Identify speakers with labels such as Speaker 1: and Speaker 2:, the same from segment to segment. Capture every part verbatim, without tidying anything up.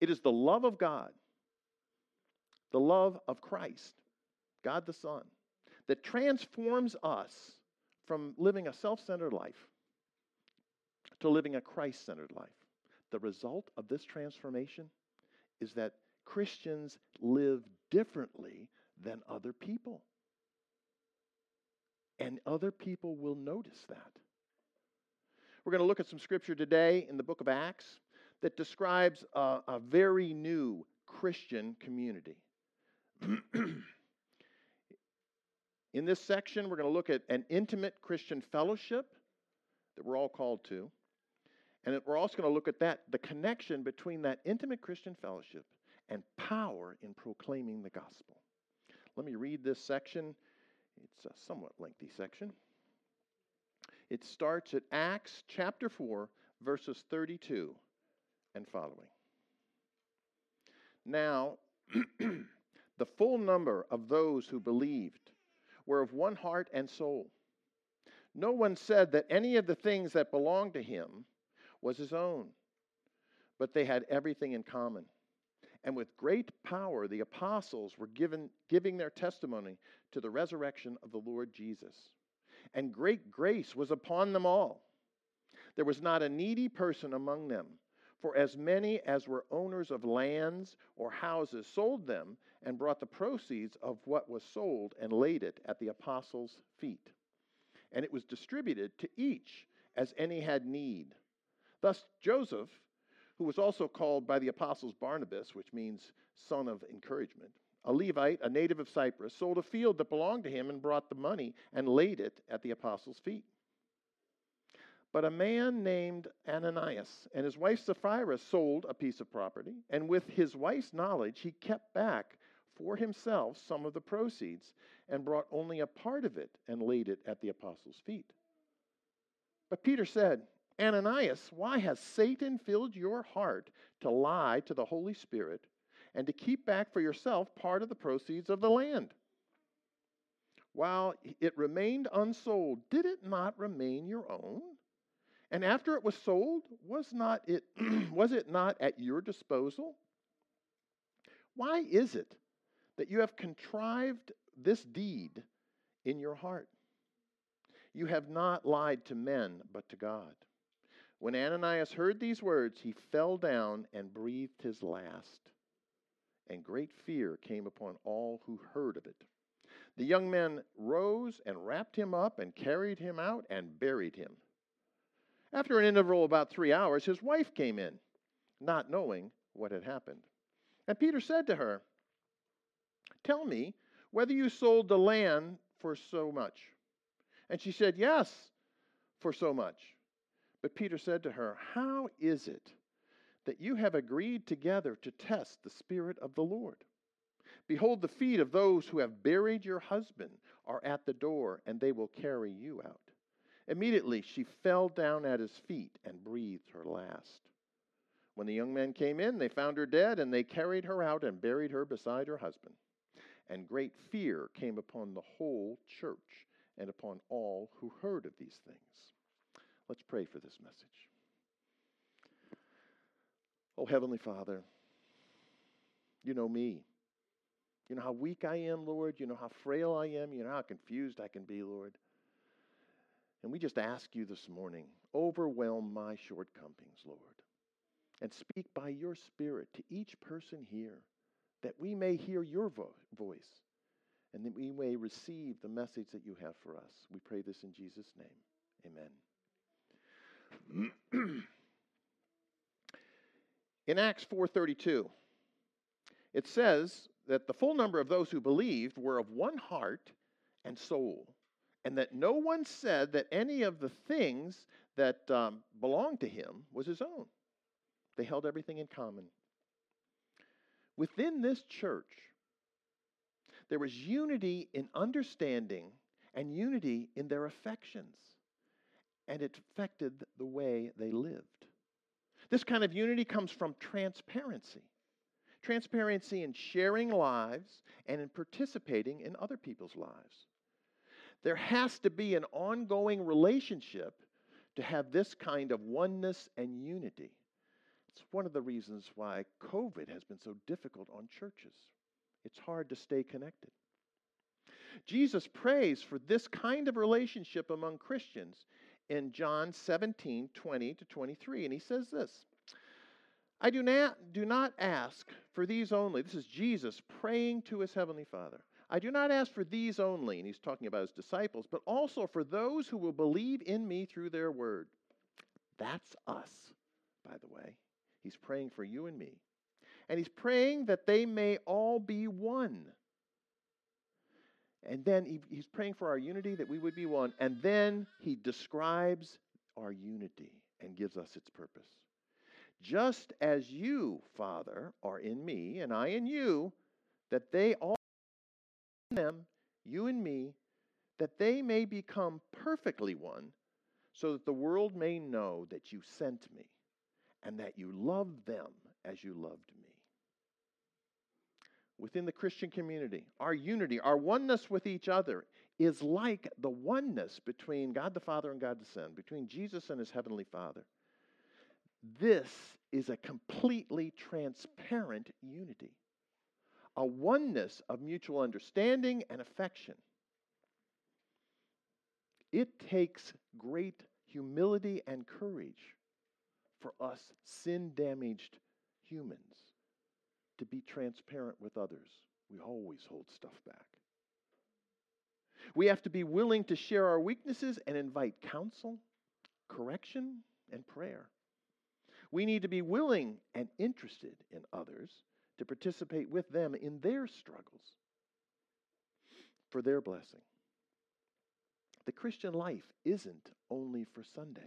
Speaker 1: It is the love of God, the love of Christ, God the Son, that transforms us from living a self-centered life to living a Christ-centered life. The result of this transformation is that Christians live differently than other people. And other people will notice that. We're going to look at some scripture today in the book of Acts that describes a, a very new Christian community. In this section, we're going to look at an intimate Christian fellowship that we're all called to. And we're also going to look at that, the connection between that intimate Christian fellowship and power in proclaiming the gospel. Let me read this section. It's a somewhat lengthy section. It starts at Acts chapter four, verses thirty-two and following. Now, the full number of those who believed were of one heart and soul. No one said that any of the things that belonged to him was his own, but they had everything in common. And with great power, the apostles were given, giving their testimony to the resurrection of the Lord Jesus. And great grace was upon them all. There was not a needy person among them, for as many as were owners of lands or houses sold them and brought the proceeds of what was sold and laid it at the apostles' feet. And it was distributed to each as any had need. Thus Joseph, who was also called by the apostles Barnabas, which means son of encouragement, a Levite, a native of Cyprus, sold a field that belonged to him and brought the money and laid it at the apostles' feet. But a man named Ananias and his wife Sapphira sold a piece of property, and with his wife's knowledge he kept back for himself some of the proceeds and brought only a part of it and laid it at the apostles' feet. But Peter said, Ananias, why has Satan filled your heart to lie to the Holy Spirit and to keep back for yourself part of the proceeds of the land? While it remained unsold, did it not remain your own? And after it was sold, was not it was it not at your disposal? Why is it that you have contrived this deed in your heart? You have not lied to men, but to God. When Ananias heard these words, he fell down and breathed his last. And great fear came upon all who heard of it. The young men rose and wrapped him up and carried him out and buried him. After an interval of about three hours, his wife came in, not knowing what had happened. And Peter said to her, Tell me whether you sold the land for so much. And she said, Yes, for so much. But Peter said to her, How is it that you have agreed together to test the Spirit of the Lord? Behold, the feet of those who have buried your husband are at the door, and they will carry you out. Immediately she fell down at his feet and breathed her last. When the young men came in, they found her dead, and they carried her out and buried her beside her husband. And great fear came upon the whole church and upon all who heard of these things. Let's pray for this message. Oh, Heavenly Father, you know me. You know how weak I am, Lord. You know how frail I am. You know how confused I can be, Lord. And we just ask you this morning, overwhelm my shortcomings, Lord, and speak by your Spirit to each person here, that we may hear your vo- voice and that we may receive the message that you have for us. We pray this in Jesus' name. Amen. In Acts four thirty-two, it says that the full number of those who believed were of one heart and soul, and that no one said that any of the things that um, belonged to him was his own. They held everything in common. Within this church, there was unity in understanding and unity in their affections, and it affected the way they lived. This kind of unity comes from transparency. Transparency in sharing lives and in participating in other people's lives. There has to be an ongoing relationship to have this kind of oneness and unity. It's one of the reasons why COVID has been so difficult on churches. It's hard to stay connected. Jesus prays for this kind of relationship among Christians in John seventeen, twenty to twenty-three. And he says this, I do not, do not ask for these only. This is Jesus praying to his heavenly Father. I do not ask for these only, and he's talking about his disciples, but also for those who will believe in me through their word. That's us, by the way. He's praying for you and me. And he's praying that they may all be one. And then he, he's praying for our unity, that we would be one. And then he describes our unity and gives us its purpose. Just as you, Father, are in me, and I in you, that they all in them, you and me, that they may become perfectly one, so that the world may know that you sent me, and that you love them as you loved me. Within the Christian community, our unity, our oneness with each other is like the oneness between God the Father and God the Son, between Jesus and his heavenly Father. This is a completely transparent unity, a oneness of mutual understanding and affection. It takes great humility and courage for us sin-damaged humans to be transparent with others. We always hold stuff back. We have to be willing to share our weaknesses and invite counsel, correction, and prayer. We need to be willing and interested in others to participate with them in their struggles for their blessing. The Christian life isn't only for Sundays.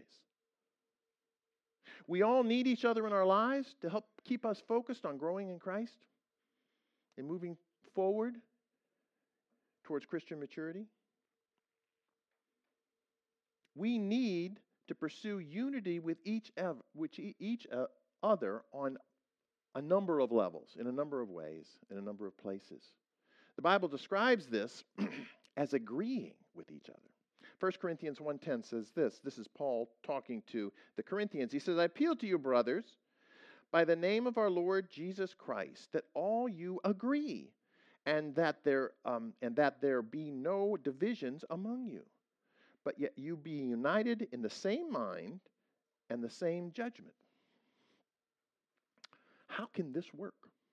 Speaker 1: We all need each other in our lives to help keep us focused on growing in Christ and moving forward towards Christian maturity. We need to pursue unity with each, ev- which each uh, other on a number of levels, in a number of ways, in a number of places. The Bible describes this as agreeing with each other. First Corinthians one ten says this. This is Paul talking to the Corinthians. He says, I appeal to you, brothers, by the name of our Lord Jesus Christ, that all you agree, and that there um, and that there be no divisions among you, but yet you be united in the same mind and the same judgment. How can this work?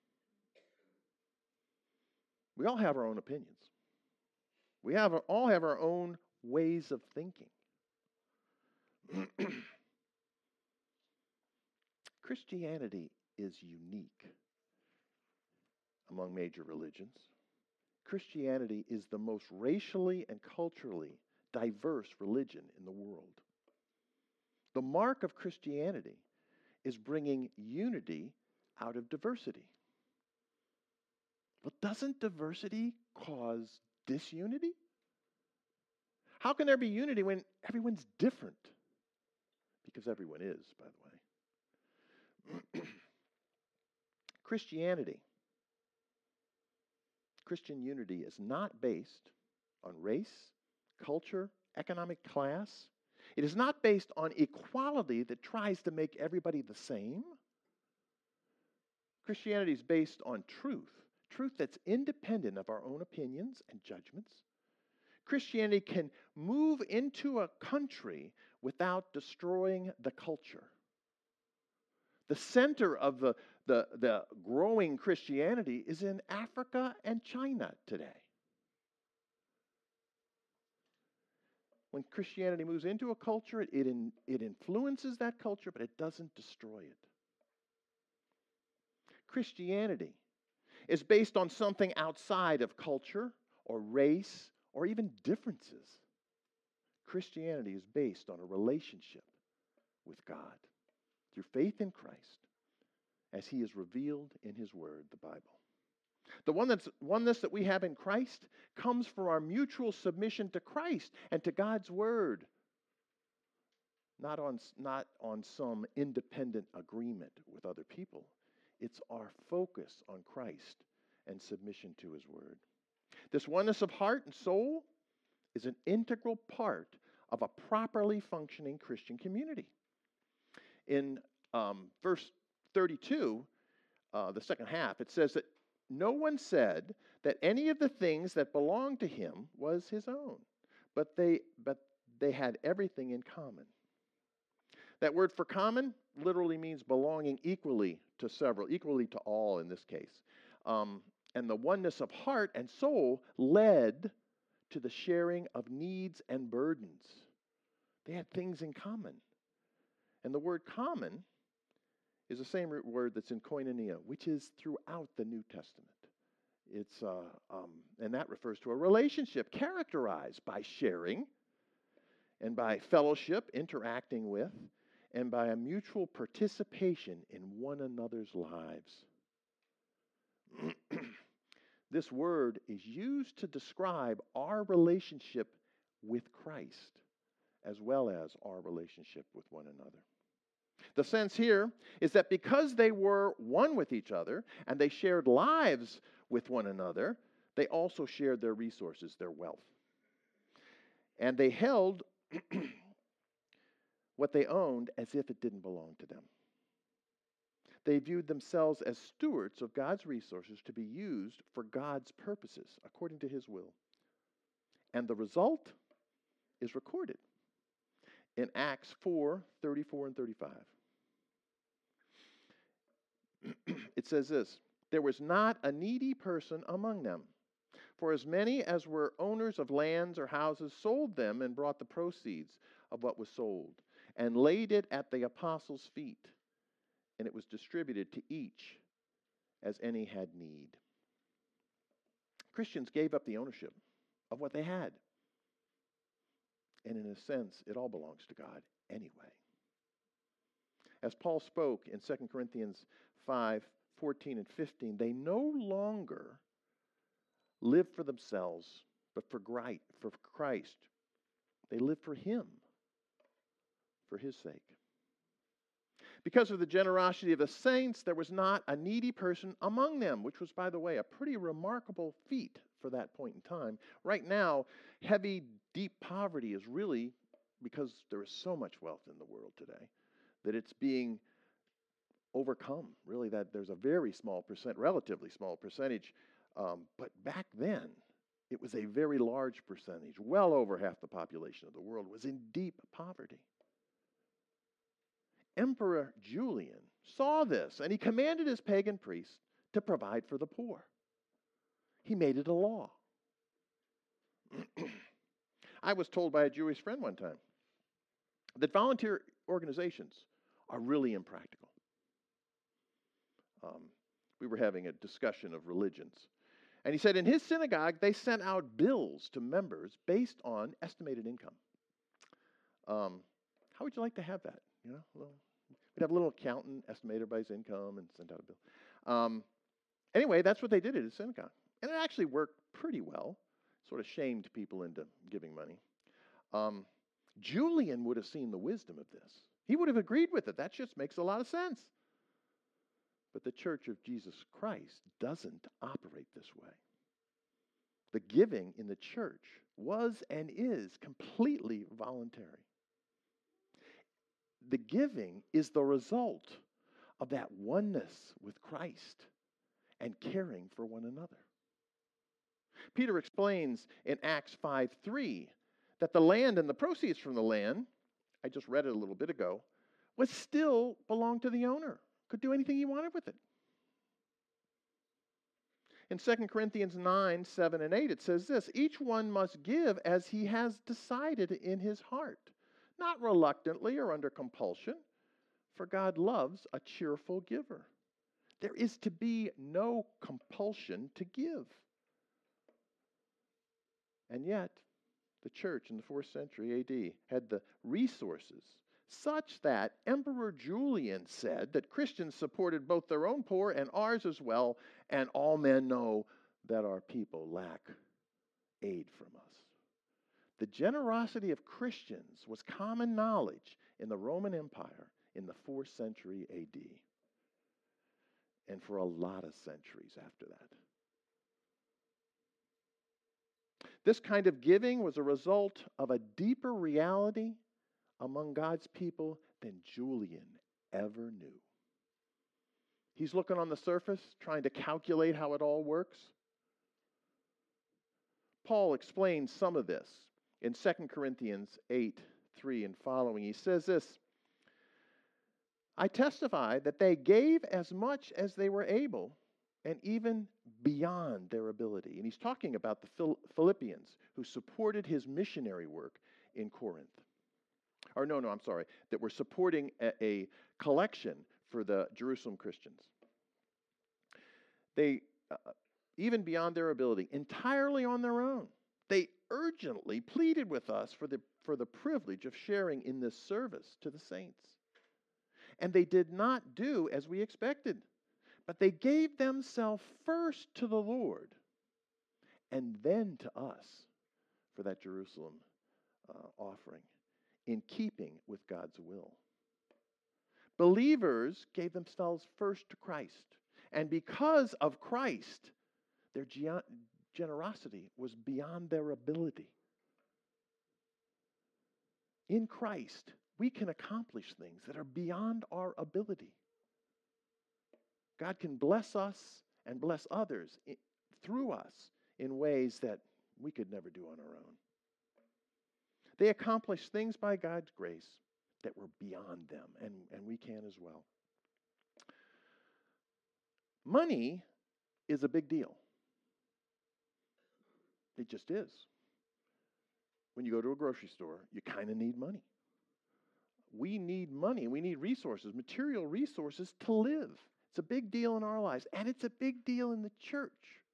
Speaker 1: We all have our own opinions. We have our, all have our own ways of thinking. Christianity is unique among major religions. Christianity is the most racially and culturally diverse religion in the world. The mark of Christianity is bringing unity out of diversity. But doesn't diversity cause disunity? How can there be unity when everyone's different? Because everyone is, by the way. Christianity, Christian unity is not based on race, culture, economic class. It is not based on equality that tries to make everybody the same. Christianity is based on truth, truth that's independent of our own opinions and judgments. Christianity can move into a country without destroying the culture. The center of the, the, the growing Christianity is in Africa and China today. When Christianity moves into a culture, it, it, in, it influences that culture, but it doesn't destroy it. Christianity is based on something outside of culture or race or even differences. Christianity is based on a relationship with God through faith in Christ as he is revealed in his word, the Bible. The one that's, oneness that we have in Christ comes from our mutual submission to Christ and to God's word, not on, not on some independent agreement with other people. It's our focus on Christ and submission to his word. This oneness of heart and soul is an integral part of a properly functioning Christian community. In um, verse thirty-two, uh, the second half, it says that no one said that any of the things that belonged to him was his own, but they, but they had everything in common. That word for common literally means belonging equally to several, equally to all in this case. Um, and the oneness of heart and soul led to the sharing of needs and burdens. They had things in common. And the word common is the same root word that's in koinonia, which is throughout the New Testament. It's uh, um, and that refers to a relationship characterized by sharing and by fellowship, interacting with, and by a mutual participation in one another's lives. This word is used to describe our relationship with Christ as well as our relationship with one another. The sense here is that because they were one with each other and they shared lives with one another, they also shared their resources, their wealth. And they held what they owned as if it didn't belong to them. They viewed themselves as stewards of God's resources to be used for God's purposes according to his will. And the result is recorded in Acts four, thirty-four and thirty-five. It says this, there was not a needy person among them, for as many as were owners of lands or houses sold them and brought the proceeds of what was sold and laid it at the apostles' feet, and it was distributed to each as any had need. Christians gave up the ownership of what they had. And in a sense, it all belongs to God anyway. As Paul spoke in Second Corinthians five, fourteen and fifteen, they no longer live for themselves, but for Christ. They live for him, for his sake. Because of the generosity of the saints, there was not a needy person among them, which was, by the way, a pretty remarkable feat for that point in time. Right now, heavy, deep poverty is really, because there is so much wealth in the world today, that it's being overcome. Really, that there's a very small percent, relatively small percentage. Um, but back then, it was a very large percentage. Well over half the population of the world was in deep poverty. Emperor Julian saw this, and he commanded his pagan priests to provide for the poor. He made it a law. I was told by a Jewish friend one time that volunteer organizations are really impractical. Um, we were having a discussion of religions. And he said in his synagogue, they sent out bills to members based on estimated income. Um, how would you like to have that? You know, a little, we'd have a little accountant estimate everybody's income and send out a bill. Um, anyway, that's what they did at his synagogue. And it actually worked pretty well. Sort of shamed people into giving money. Um, Julian would have seen the wisdom of this. He would have agreed with it. That just makes a lot of sense. But the Church of Jesus Christ doesn't operate this way. The giving in the church was and is completely voluntary. The giving is the result of that oneness with Christ and caring for one another. Peter explains in Acts five three that the land and the proceeds from the land, I just read it a little bit ago, was still belonged to the owner. Could do anything he wanted with it. In Second Corinthians nine, seven, and eight, it says this, each one must give as he has decided in his heart, not reluctantly or under compulsion, for God loves a cheerful giver. There is to be no compulsion to give. And yet, the church in the fourth century A D had the resources such that Emperor Julian said that Christians supported both their own poor and ours as well, and all men know that our people lack aid from us. The generosity of Christians was common knowledge in the Roman Empire in the fourth century A D, and for a lot of centuries after that. This kind of giving was a result of a deeper reality among God's people than Julian ever knew. He's looking on the surface, trying to calculate how it all works. Paul explains some of this in Second Corinthians eight, three and following. He says this, I testify that they gave as much as they were able, and even beyond their ability. And he's talking about the Philippians who supported his missionary work in Corinth. Or no, no, I'm sorry, that were supporting a, a collection for the Jerusalem Christians. They, uh, even beyond their ability, entirely on their own, they urgently pleaded with us for the, for the privilege of sharing in this service to the saints. And they did not do as we expected, but they gave themselves first to the Lord and then to us for that Jerusalem uh, offering, in keeping with God's will. Believers gave themselves first to Christ, and because of Christ, their ge- generosity was beyond their ability. In Christ, we can accomplish things that are beyond our ability. God can bless us and bless others in, through us in ways that we could never do on our own. They accomplished things by God's grace that were beyond them, and, and we can as well. Money is a big deal. It just is. When you go to a grocery store, you kind of need money. We need money. We need resources, material resources to live. It's a big deal in our lives, and it's a big deal in the church.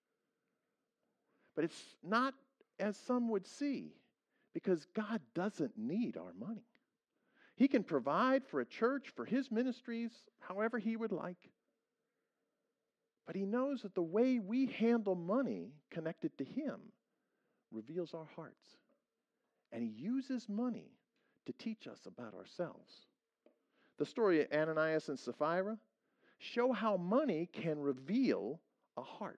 Speaker 1: But it's not as some would see, because God doesn't need our money. He can provide for a church, for his ministries, however he would like. But he knows that the way we handle money connected to him reveals our hearts. And he uses money to teach us about ourselves. The story of Ananias and Sapphira show how money can reveal a heart.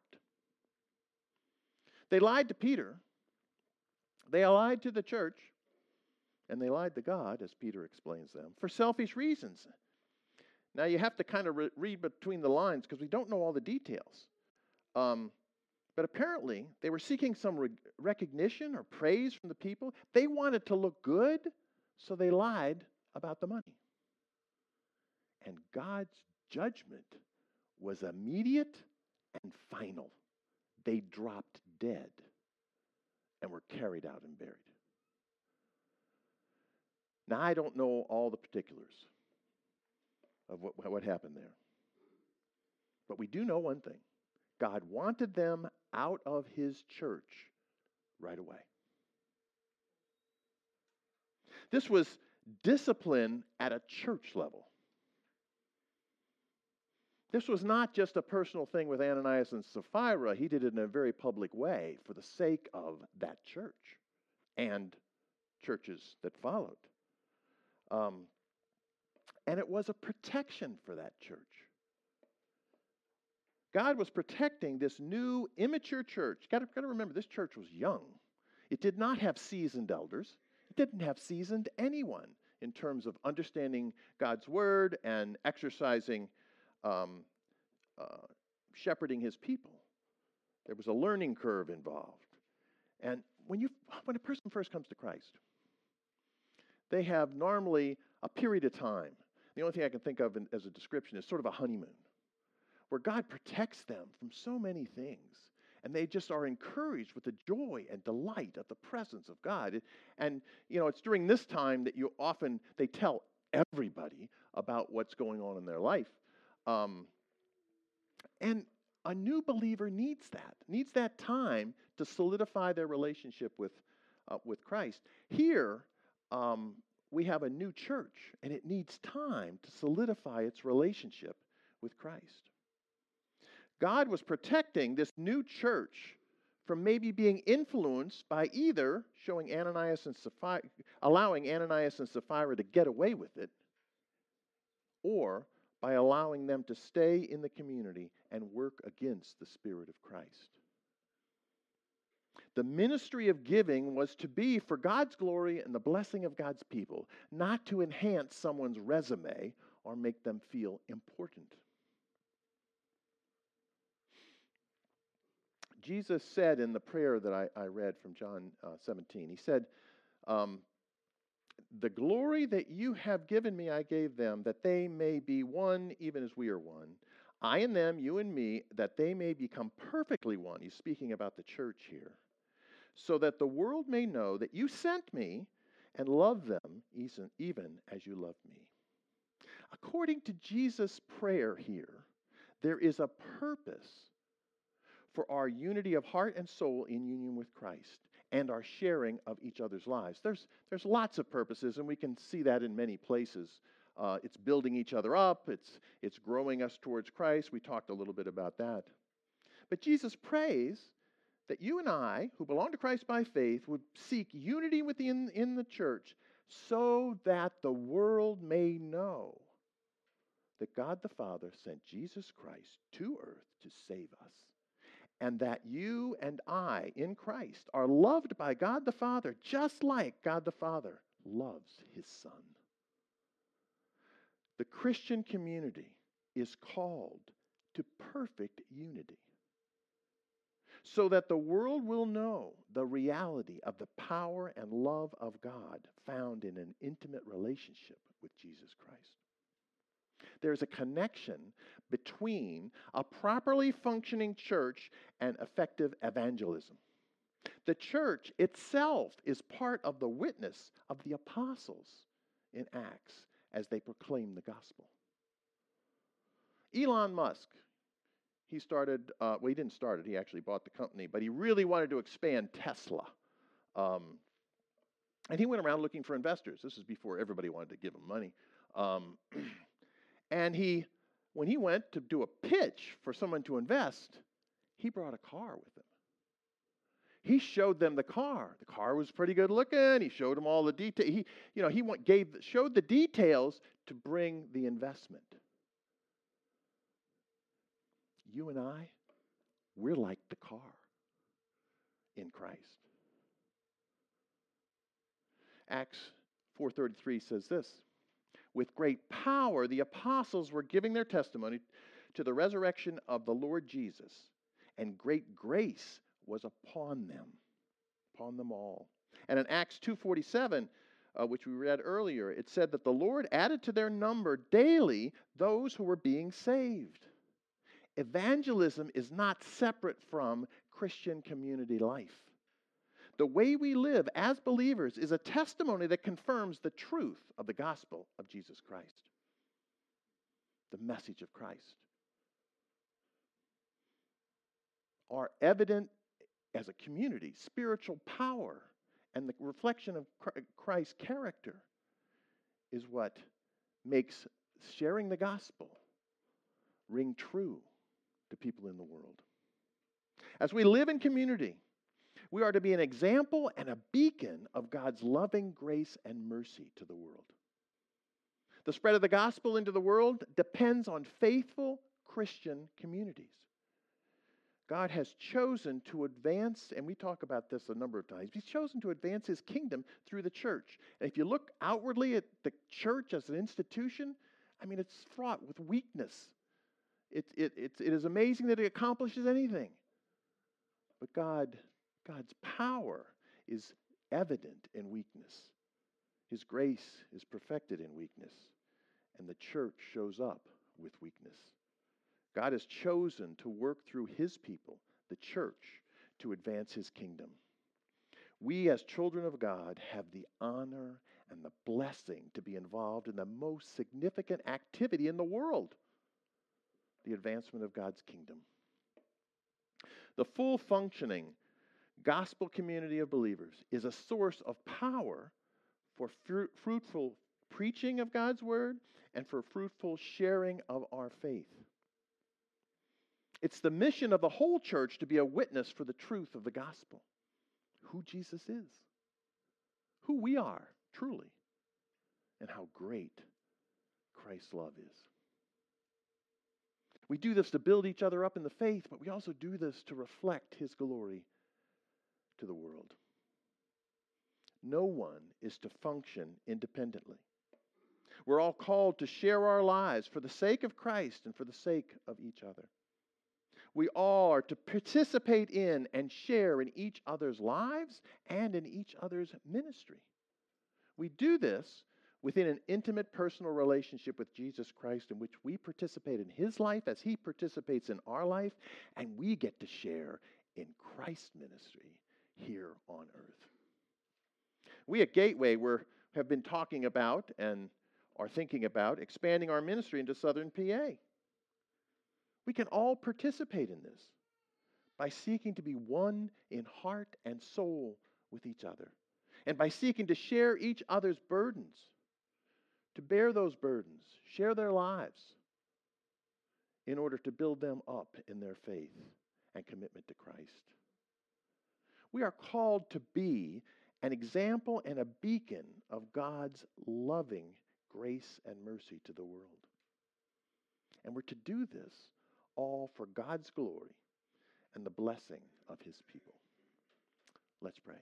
Speaker 1: They lied to Peter, they lied to the church, and they lied to God, as Peter explains them, for selfish reasons. Now you have to kind of re- read between the lines because we don't know all the details. Um, but apparently they were seeking some re- recognition or praise from the people. They wanted to look good, so they lied about the money. And God's judgment was immediate and final. They dropped dead and were carried out and buried. Now, I don't know all the particulars of what, what happened there. But we do know one thing. God wanted them out of his church right away. This was discipline at a church level. This was not just a personal thing with Ananias and Sapphira. He did it in a very public way for the sake of that church and churches that followed. Um, and it was a protection for that church. God was protecting this new, immature church. Got to remember, this church was young. It did not have seasoned elders. It didn't have seasoned anyone in terms of understanding God's word and exercising, um, uh, shepherding his people. There was a learning curve involved. And when you, when a person first comes to Christ, they have normally a period of time. The only thing I can think of in, as a description is sort of a honeymoon, where God protects them from so many things. And they just are encouraged with the joy and delight of the presence of God. And, you know, it's during this time that you often, they tell everybody about what's going on in their life. Um, and a new believer needs that, needs that time to solidify their relationship with, uh, with Christ. Here, um, we have a new church, and it needs time to solidify its relationship with Christ. God was protecting this new church from maybe being influenced by either showing Ananias and Sapphira, allowing Ananias and Sapphira to get away with it, or by allowing them to stay in the community and work against the Spirit of Christ. The ministry of giving was to be for God's glory and the blessing of God's people, not to enhance someone's resume or make them feel important. Jesus said in the prayer that I, I read from John uh, seventeen, he said, um, the glory that you have given me, I gave them, that they may be one even as we are one. I and them, you and me, that they may become perfectly one. He's speaking about the church here. So that the world may know that you sent me and love them even, even as you loved me. According to Jesus' prayer here, there is a purpose for our unity of heart and soul in union with Christ and our sharing of each other's lives. There's, there's lots of purposes, and we can see that in many places. Uh, it's building each other up. It's, it's growing us towards Christ. We talked a little bit about that. But Jesus prays that you and I, who belong to Christ by faith, would seek unity within in the church so that the world may know that God the Father sent Jesus Christ to earth to save us, and that you and I in Christ are loved by God the Father just like God the Father loves his Son. The Christian community is called to perfect unity, so that the world will know the reality of the power and love of God found in an intimate relationship with Jesus Christ. There's a connection between a properly functioning church and effective evangelism. The church itself is part of the witness of the apostles in Acts as they proclaim the gospel. Elon Musk, he started, uh, well, he didn't start it, he actually bought the company, but he really wanted to expand Tesla. Um, and he went around looking for investors. This is before everybody wanted to give him money. Um, and he, when he went to do a pitch for someone to invest, he brought a car with him. He showed them the car. The car was pretty good looking. He showed them all the details. He, you know, he went, gave, showed the details to bring the investment. You and I, we're like the car in Christ. Acts four thirty-three says this, with great power the apostles were giving their testimony to the resurrection of the Lord Jesus, and great grace was upon them, upon them all. And in Acts two forty-seven, uh, which we read earlier, it said that the Lord added to their number daily those who were being saved. Evangelism is not separate from Christian community life. The way we live as believers is a testimony that confirms the truth of the gospel of Jesus Christ, the message of Christ. Our evident, as a community, spiritual power and the reflection of Christ's character is what makes sharing the gospel ring true to people in the world. As we live in community, we are to be an example and a beacon of God's loving grace and mercy to the world. The spread of the gospel into the world depends on faithful Christian communities. God has chosen to advance, and we talk about this a number of times, he's chosen to advance his kingdom through the church. And if you look outwardly at the church as an institution, I mean, it's fraught with weakness. It, it, it, it is amazing that it accomplishes anything. But God, God's power is evident in weakness. His grace is perfected in weakness. And the church shows up with weakness. God has chosen to work through his people, the church, to advance his kingdom. We as children of God have the honor and the blessing to be involved in the most significant activity in the world, the advancement of God's kingdom. The full functioning gospel community of believers is a source of power for fru- fruitful preaching of God's word and for fruitful sharing of our faith. It's the mission of the whole church to be a witness for the truth of the gospel, who Jesus is, who we are truly, and how great Christ's love is. We do this to build each other up in the faith, but we also do this to reflect his glory to the world. No one is to function independently. We're all called to share our lives for the sake of Christ and for the sake of each other. We all are to participate in and share in each other's lives and in each other's ministry. We do this within an intimate personal relationship with Jesus Christ in which we participate in his life as he participates in our life, and we get to share in Christ's ministry here on earth. We at Gateway we're, have been talking about and are thinking about expanding our ministry into southern P A. We can all participate in this by seeking to be one in heart and soul with each other, and by seeking to share each other's burdens, to bear those burdens, share their lives, in order to build them up in their faith and commitment to Christ. We are called to be an example and a beacon of God's loving grace and mercy to the world. And we're to do this all for God's glory and the blessing of his people. Let's pray.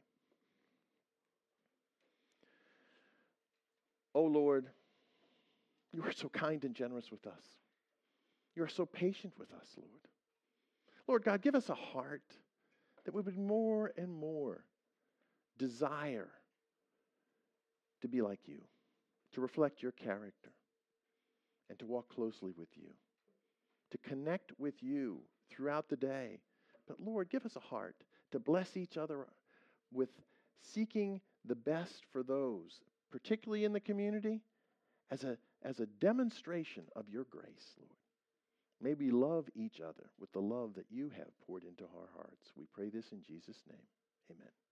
Speaker 1: Oh Lord, you are so kind and generous with us. You are so patient with us, Lord. Lord God, give us a heart that we would more and more desire to be like you, to reflect your character, and to walk closely with you, to connect with you throughout the day. But Lord, give us a heart to bless each other with seeking the best for those, particularly in the community, as a, as a demonstration of your grace, Lord. May we love each other with the love that you have poured into our hearts. We pray this in Jesus' name. Amen.